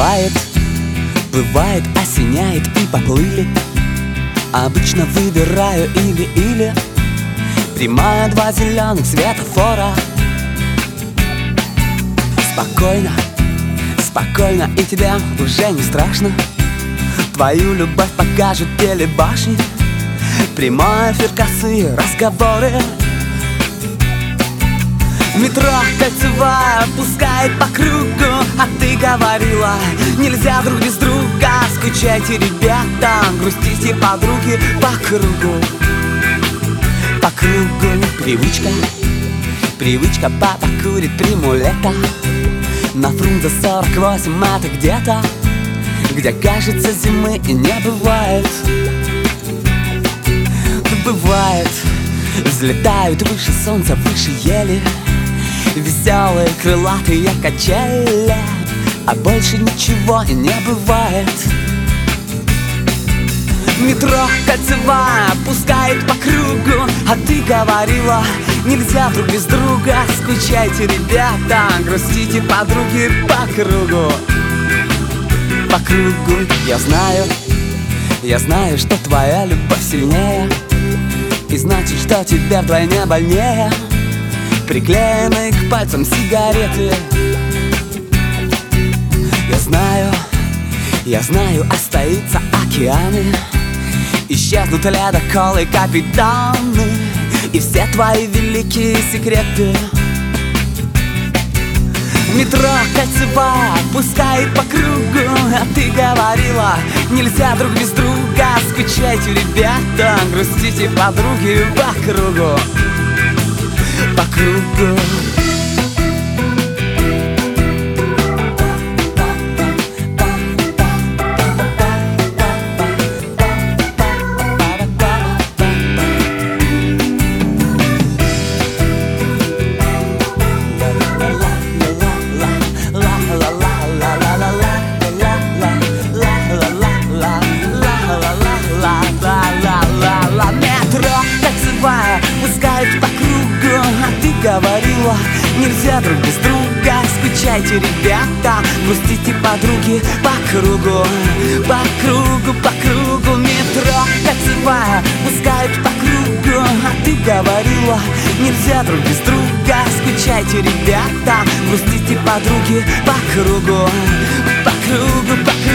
Бывает, осеняет и поплыли. Обычно выбираю или прямая, два зеленых светофора. Спокойно, спокойно, и тебе уже не страшно. Твою любовь покажут телебашни. Прямой эфир, косые разговоры. Метро кольцевая пускает по кругу. А ты говорила, нельзя друг без друга. Скучайте, ребята, грустите, подруги, по кругу. По кругу привычка. Привычка, папа курит приму лето. На Фрунзе 48 это где-то, где, кажется, зимы и не бывает. Бывает, взлетают выше солнца, выше ели. Веселые крылатые качели, а больше ничего и не бывает. Метро кольцевая пускает по кругу. А ты говорила, нельзя друг без друга. Скучайте, ребята, грустите, подруги, по кругу. По кругу. Я знаю, что твоя любовь сильнее, и значит, что тебе вдвойне больнее. Приклеенные к пальцам сигареты. Я знаю, остаются океаны. Исчезнут ледоколы, капитаны, и все твои великие секреты. Метро кольцевая пускает по кругу. А ты говорила, нельзя друг без друга. Скучайте, ребята, грустите, подруги, по кругу. По кругу. Пускает по кругу. А ты говорила, нельзя друг без друга. Скучайте, ребята, грустите, подруги, по кругу. По кругу, по кругу. Метро кольцевая пускает по кругу. А ты говорила, нельзя друг без друга. Скучайте, ребята, грустите, подруги, по кругу. По кругу, по кругу.